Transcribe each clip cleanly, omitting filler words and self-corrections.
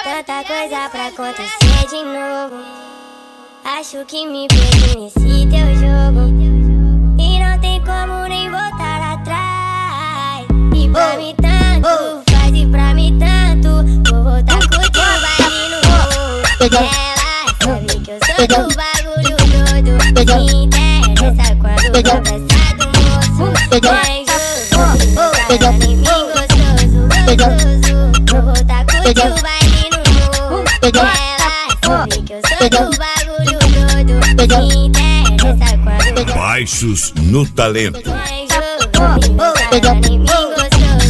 Tanta coisa pra acontecer de novo. Acho que me perdi nesse teu jogo e não tem como nem voltar atrás. E pra mim tanto faz, e pra mim tanto. Vou voltar com o teu baile no morro. Ela sabe que eu sou do bagulho doido. Se interessa quando conversa do moço. Vem jogo, cara em mim gostoso. Vou voltar com o teu baile no morro. Ela sabe que eu sou do bagulho doido. Se interessa quando Baixos no talento. vem jogo, cara em mim gostoso.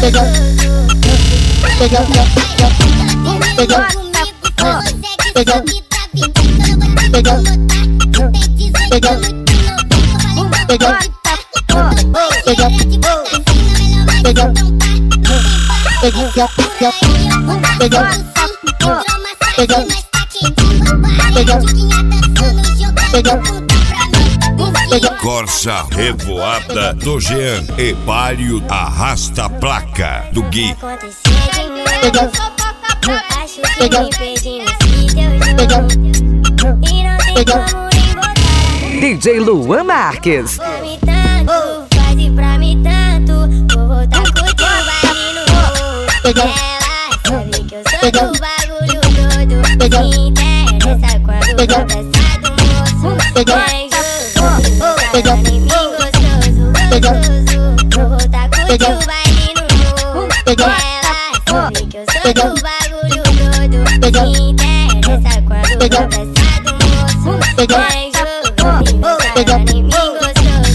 Corsa Revoada do Jean e Palio arrasta a placa do Gui. Acontecer de novo. Acho que me perdi nesse teu jogo e não tem como nem voltar. DJ Luan Marques. Pra mim tanto faz, e pra mim tanto. Vou voltar com o teu baile no morro. Ela sabe que eu sou do bagulho doido. Se interessa quando conversa do moço. Vem jogo, cara em mim gostoso. Vou voltar com o teu baile no morro. Ela sabe que eu sou do bagulho doido. Se interessa quando conversa do moço. Vem jogo, cara em mim gostoso.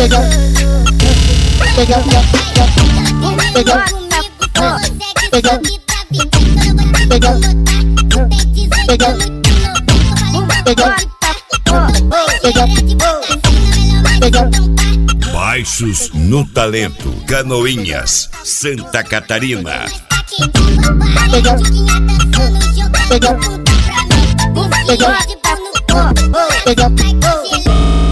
Baixos no talento. Canoinhas, Santa Catarina. Pega